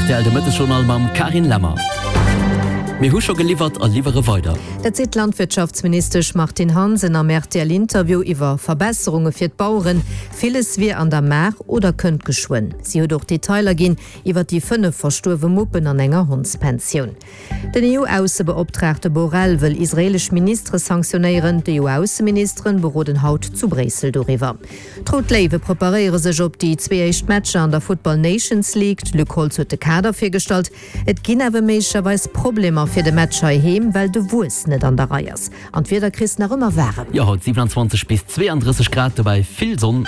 RTL de Mitteljournal mam Karin Lämmer. Mir hu schon geliefert an liefere weiter. Der Landwirtschaftsminister Martin Hansen am RTL-Interview über Verbesserungen für die Bauern. Vieles wie an der Mer oder könnt geschwun. Sie hat durch Detailer gehen über die 5 verstorben Muppen an enger Hundspension. Den EU-Außenbeauftragte Borrell will israelische Minister sanktionieren. Die EU-Außenministerin beroden haut zu Brüssel darüber. Trotleive präparieren sich op die 2 Matcher an der Football Nations League. Luc Holz hat den Kader vorgestellt. Et gibt aber möglicherweise Probleme für den Matcher heim, weil der Wurst nicht an der Reihe ist. Und wir Christen noch immer wärmen. Ja, heute 27 bis 32 Grad dabei, viel Sonne.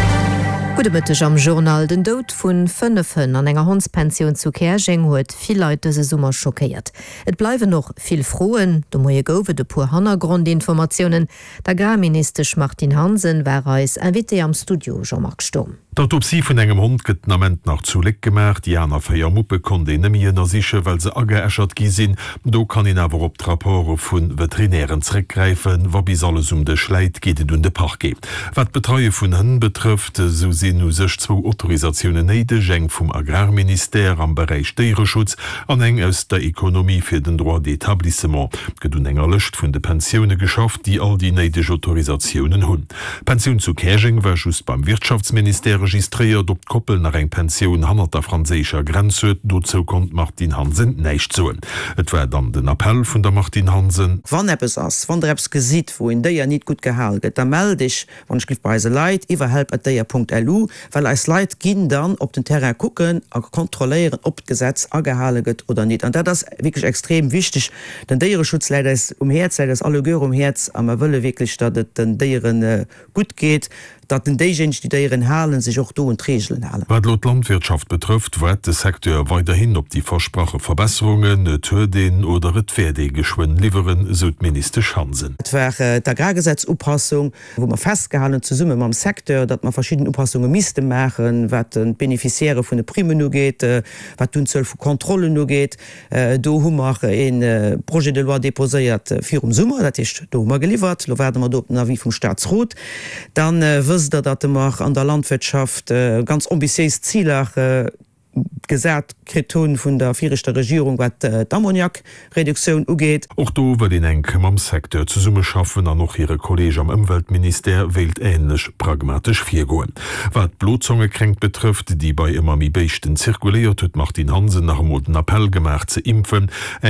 Gute Mittag am Journal. Den Tod von 5 an enger Hundspension zu Kersching hat viele Leute diese Sommer schockiert. Es bleiben noch viel Frohen, da muss ich gove de pur Hintergrundinformationen. Der Agrarminister Martin Hansen war als Invité am Studio Jean-Marc Sturm. Die Autopsie von einem Hund geht nach zuleg gemacht. Die einer Feiermuppe konnte nicht mehr sicher, weil sie angeäschert sind. Da kann ich aber auf die Rapporte von Veterinären zurückgreifen, wo bis alles den Schleit geht und den Park geht. Was die Betreuung von Hunden betrifft, so sind nur 2 Autorisationen nötig, eine vom Agrarminister am Bereich Tierschutz und eine aus der Ökonomie für den Droit d'Etablissement. Geht eine Liste von den Pensionen geschafft, die all die nötigen Autorisationen haben. Pension zu Kersching war just beim Wirtschaftsminister registriert, ob die Koppel nach einer Pension an der französischen Grenze, dazu kommt Martin Hansen nicht zu. Es war dann der Appell von der Martin Hansen. Wann etwas ist, wenn der etwas sieht, wo in der ja nicht gut gehalten, dann melde ich, wenn ich bei den Leuten, überhelp@der.lu, weil als Leute gehen dann auf den Terrain gucken und kontrollieren, ob das Gesetz angehalten wird oder nicht. Und das ist wirklich extrem wichtig, denn der Schutz leider ist Herz, leider ist alle Gehör Herz, aber man will wirklich, dass es den Tieren gut geht, dass den diejenigen, die Tieren halen, sich auch und Regeln halen. Was die Landwirtschaft betrifft, wird der Sektor weiterhin auf die versprochenen Verbesserungen, Türden oder Pferdegeschwind liefern, so Minister Hansen. Es war die Agrargesetzupassung, wo man festgehalten zusammen mit dem Sektor, dass man verschiedene Umpassungen müsste machen, was den Beneficiäre von den Primen nur geht, was den Zoll von Kontrollen nur geht. Da haben wir ein Projet de loi deposiert für den Sommer, das ist da haben wir geliefert, da werden wir dort wie vom Staatsrat. Dann dass wir an der Landwirtschaft ganz ambitiöse Ziele gesagt Kriton von der vierischen Regierung, was die Ammoniakreduktion angeht. Auch da will den Enke am Sektor zusammen schaffen, und auch ihre Kollegen am Umweltminister wählt ähnlich pragmatisch vorgehen. Was die Blutzungenkrank betrifft, die bei immer mehr Beichten zirkuliert, hat Martin Hansen nach dem Appell gemacht zu impfen.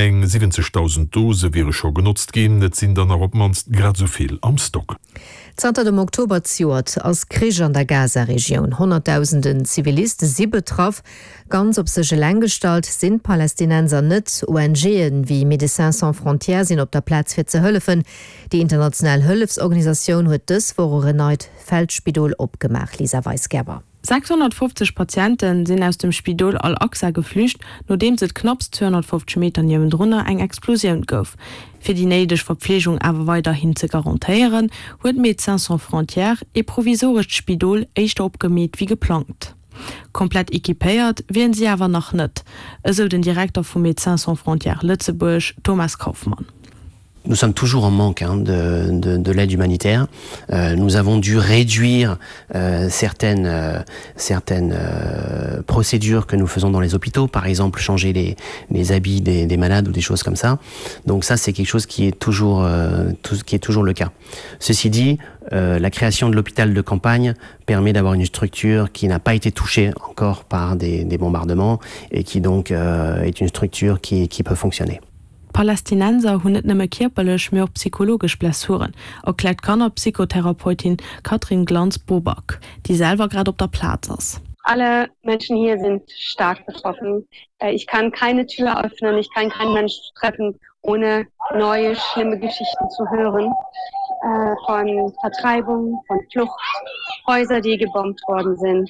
70.000 Dosen wäre schon genutzt gehen, jetzt sind dann auch gerade so viel am Stock. 10. Oktober zuert als Krieg an der Gaza-Region. 100.000 Zivilisten sie betroffen. Ganz op sege Längestalt sind Palästinenser net. ONGen wie Médecins Sans Frontières sind op der Platz fir ze hëllefen. Die internationale Hëllefsorganisation huet dës vor erneut Feldspidol opgemacht, Lisa Weisgerber. 650 Patienten sind aus dem Spidol Al-Aqsa geflücht, nachdem sie knapp 250 Meter neben drunter eine Explosion gouf. Für die nächste Verpflegung aber weiterhin zu garantieren, hat Médecins Sans Frontières ein provisorisches Spidol echt abgemäht wie geplant. Komplett equipiert werden sie aber noch nicht, so den Direktor von Médecins Sans Frontières Lützeburg, Thomas Kaufmann. Nous sommes toujours en manque de l'aide humanitaire. Nous avons dû réduire certaines procédures que nous faisons dans les hôpitaux, par exemple changer les habits des malades ou des choses comme ça. Donc ça, c'est quelque chose qui est toujours le cas. Ceci dit, la création de l'hôpital de campagne permet d'avoir une structure qui n'a pas été touchée encore par des bombardements et qui donc est une structure qui peut fonctionner. Palästinenser hun net nëmme kirpelech mé psychologisch Blessuren, erklärt Kanner Psychotherapeutin Katrin Glanz-Bobak, die selber gerade op der Platz ist. Alle Menschen hier sind stark betroffen. Ich kann keine Tür öffnen, ich kann keinen Menschen treffen, ohne neue, schlimme Geschichten zu hören. Von Vertreibung, von Flucht, Häuser, die gebombt worden sind.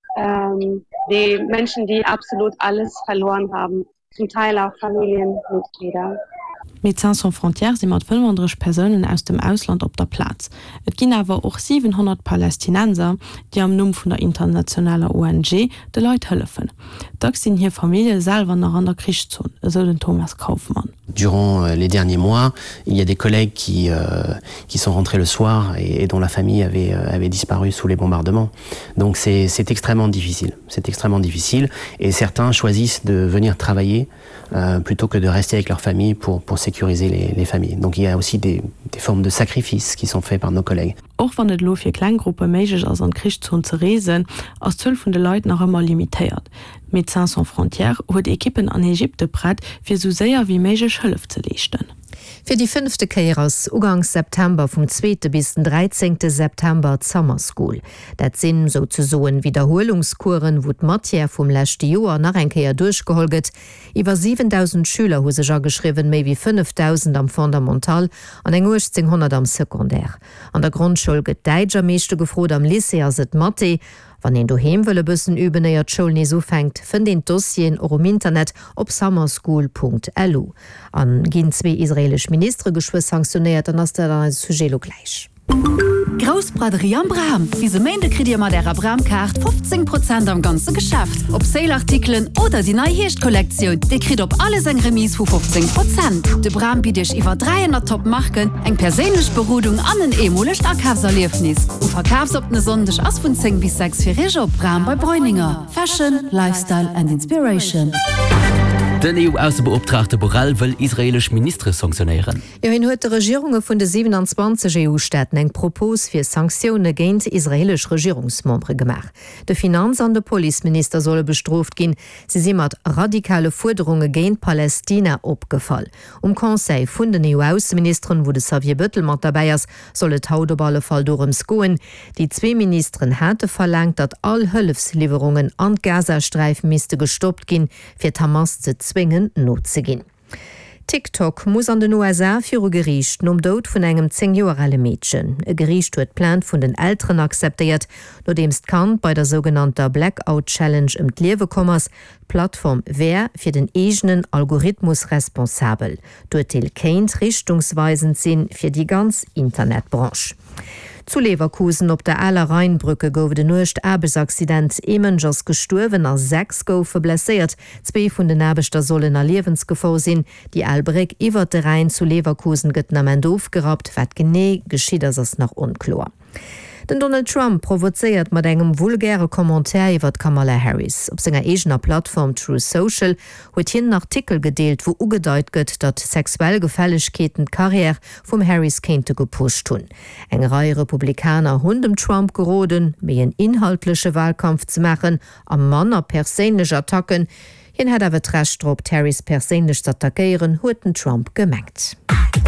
Die Menschen, die absolut alles verloren haben. Zum Teil auch Familienmitglieder. Médecins sans Frontières sind mat 500 Personen aus dem Ausland op der Platz. Et ginn awer och 700 Palästinenser, die am Numm vun der internationaler ONG de Leiit hëllefen. Da sind hier Familie selber nach an der Krichzon, so den Thomas Kaufmann. Durant les derniers mois, il y a des collègues qui sont rentrés le soir et dont la famille avait disparu sous les bombardements. Donc c'est extrêmement difficile. C'est extrêmement difficile et certains choisissent de venir travailler plutôt que de rester avec leur famille pour sécuriser les familles. Donc il y a aussi des formes de sacrifices qui sont faits par nos collègues. Auch wann et lo fir Kleingruppe méigich ass an Krichtzon ze reesen, ass 12 vun de Leiit nach ëmmer limitéiert. Médecins sans Frontières huet Ekippen an Ägypte brett fir so séier wie méigich Hëllef ze lechten. Für die 5. Keiers Ugangs September vom 2. bis den 13. September Summer School. Dat sinn so zu soen Wiederholungskuren, wo d'Matière vum lächte Joer nach enkeier durchgeholget. Iwer 7.000 Schüler hu sech geschriwen méi wie 5.000 am Fundamental an eng 1800 am Sekundär. An der Grundschule gët Deiger meeschte gefrot am Lycée as et Matte. Wann en du heemwëlle bëssen üben eier d'Schule nie so fängt, fën den Dossien or im Internet op summerschool.lu. An ginn 2 israelisch Ministre geschwo sanktioniert an ass der an Sugelo gleich. Großbraderie am Bram. Diese Mende kriegt ihr mal der Bramkarte 15% am ganzen Geschäft. Ob Sale-Artikeln oder die neue Hirsch-Kollektion, die kriegt ob alles ein Remis für 15%. Der Bram bietet über 300 Top-Marken, eine persönliche Beruhigung an den emulischen Verkaufserlebnis. Und verkaufst ob eine Sonntag aus von 10 bis 6 für Regio Bram bei Bräuninger. Fashion, Lifestyle and Inspiration. Den EU-Außenbeauftragte Borrell will israelisch Ministre sanktionieren. Ja, in huet de Regierungen vun de 27 EU-Staaten eng Propos fir Sanktionen géint israelisch Regierungsmembre gemacht. De Finanz- an de Polizeminister solle bestroft gin, sie si mat radikale Forderungen géint Palästina opgefallen. Conseil vun den EU-Außenministern, wo de Xavier Bettel mat dabeiiers, solle d'Autoballe Fall dorems goen. Die 2 Ministeren hatte verlangt, dat all Hëlfslieferungen an Gazastreifen miste gestoppt gin, fir Hamas ze zwingen not ze gin. TikTok muss an den USA fir Gericht um Dod vun engem 10-jährige Mädchen. E Gericht huet Plan vun den Eltern akzeptiert, no demst kann bei der sogenannter Blackout Challenge im Lewekommers Plattform wer fir den egenen Algorithmus responsabel. Dutil keint richtungsweisend sinn fir die ganz Internetbranche. Zu Leverkusen op der Aller Rheinbrücke gouf de nucht Erbesaccident Emengers gesturwen as 6 goufe blessiert. 2 vun den Erbeter sollen a Lebenssgefahr sinn. Die Albreck iwwer de Rhein zu Leverkusen gëtt am doof gerat, wat gené geschieet ass nach unklor. Den Donald Trump provozeiert mat engem vulgäre Kommentar iwwer Kamala Harris. Op senger egener Plattform True Social huet hien Artikel gedeelt, wo ugedeit gëtt, dat sexuell Gefälligkeiten Karriere vum Harris kente gepusht hun. Eng Reihe Republikaner hun dem Trump geroden, méi en inhaltliche Wahlkampf ze machen, am Manner perélech Attacken. Hien hat awer d'Rechttrop Harris perélech attackieren, huet den Trump gemengt.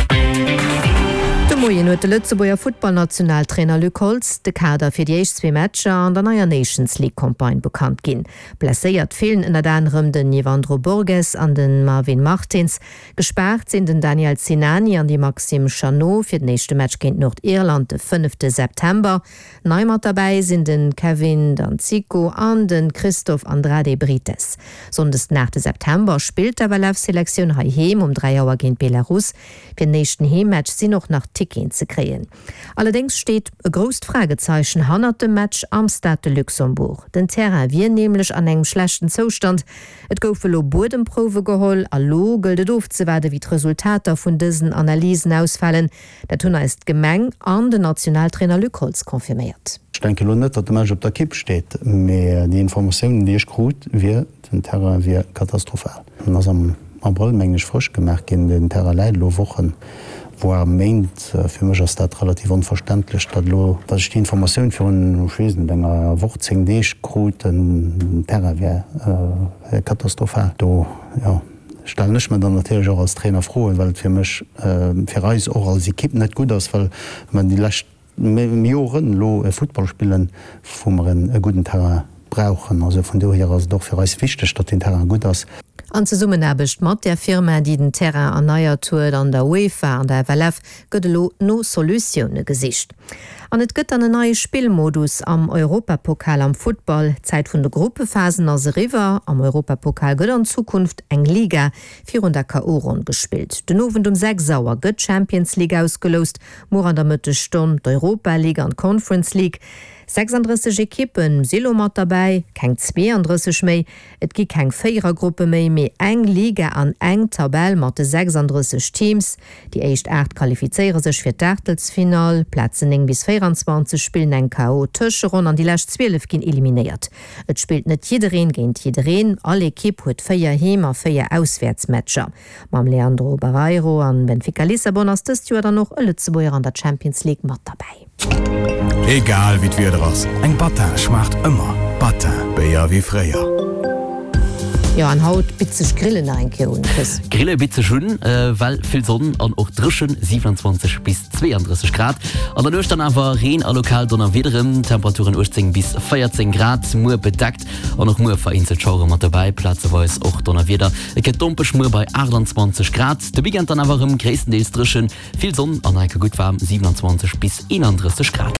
Moien huet de Lützeburger Footballnationaltrainer Luc Holz de Kader fir die 2 Matscher an der neuer Nations League Campaign bekannt ginn. Blesséiert fehlen in der anderem den Nivandro Borges an den Marvin Martins. Gesperrt sind den Daniel Zinani an die Maxim Chanot fir d nächste Match gegen Nordirland de 5. September. Neumat dabei sind den Kevin Danzico an den Christoph Andrade Brites. Sonst nach de September spielt der Welf-Selektion Heim um 3 Uhr gegen Belarus. Für den nächsten Heimmatch sie noch nach Ticken zu kreen. Allerdings steht ein großes Fragezeichen hinter dem Match am Stade de Luxembourg. Den Terrain wie nämlich an einem schlechten Zustand. Et goufe lo Bodenprobe geholl, allo gildet aufzuwerden, wie die Resultate von diesen Analysen ausfallen. Der Tunner ist gemeng an den Nationaltrainer Luc Holz konfirmiert. Ich denke nicht, dass der Mensch auf der Kippe steht. Aber die Informationen, die ich kriege, wie den Terrain wie katastrophal. Und das am April mengglisch frisch gemerkt in den Terrain Leidlo Wochen, wo meint für mich ist das relativ unverständlich, dass ich die Information für einen Schwesen länger Wochen den Terrain wie katastrophal. Da, ja, stelle ich mir dann natürlich auch als Trainer froh, weil für mich für uns auch als Equipe nicht gut ist, weil man die letzten Jahren lo Football spielen, wo wir einen guten Terrain brauchen. Also von daher ist es doch für uns wichtig, dass den Terrain gut ist. An ze summen erbecht mat der Firma, die den Terrain erneiert huet an der UEFA an der WLF gëttelo no Soluioune gesicht. An et gëtt an den neue Spielmodus am Europapokal am Football, Zeit vun de Gruppephasen as River am Europapokal gëtt an Zukunft eng Liga 400 K.O. gespielt. Den nowen 6 Sauer gëtt Champions League ausgelost, mor an der Mëtte Stonn d'Europa League an Conference League. 36 Ekippen silo mat dabei, keng 32 méi, et gi keng 4er Gruppe méi eng Liga an eng Tabell mat de 36 Teams, die echt 8 qualifizeiere sech fir d'Artelsfinal, Plätzen eng bis 24 spielen eng K.O. Tëscheron an die Lächt 12 gin eliminiert. Et spielt net jidereen géint jidereen, alle Ekipp huet 4 Hemer 4 Auswärtsmatscher. Mam Leandro Barreiro an Benfica Lissabon ass dës Joer dann noch Lützeburger an der Champions League mat dabei. Egal wie wir daraus. Eng Batin schmacht immer. Batin, beier wie freier. Ja, an Haut bitzech Grillen einkeun. Grille bitze schon, weil viel Sonnen an auch drschen 27 bis 32 Grad. An der Luft dann aber Regen a lokal donner wiederem Temperaturen 18 bis 14 Grad, Mur bedeckt und noch Mur vereinzelt Schauer mit dabei, Platzeweis auch donner wieder. Es geht dumpisch Mur bei 28 Grad. Der Weekend dann aber im größtenteils drschen, viel Sonnen an gut warm 27 bis 31 Grad.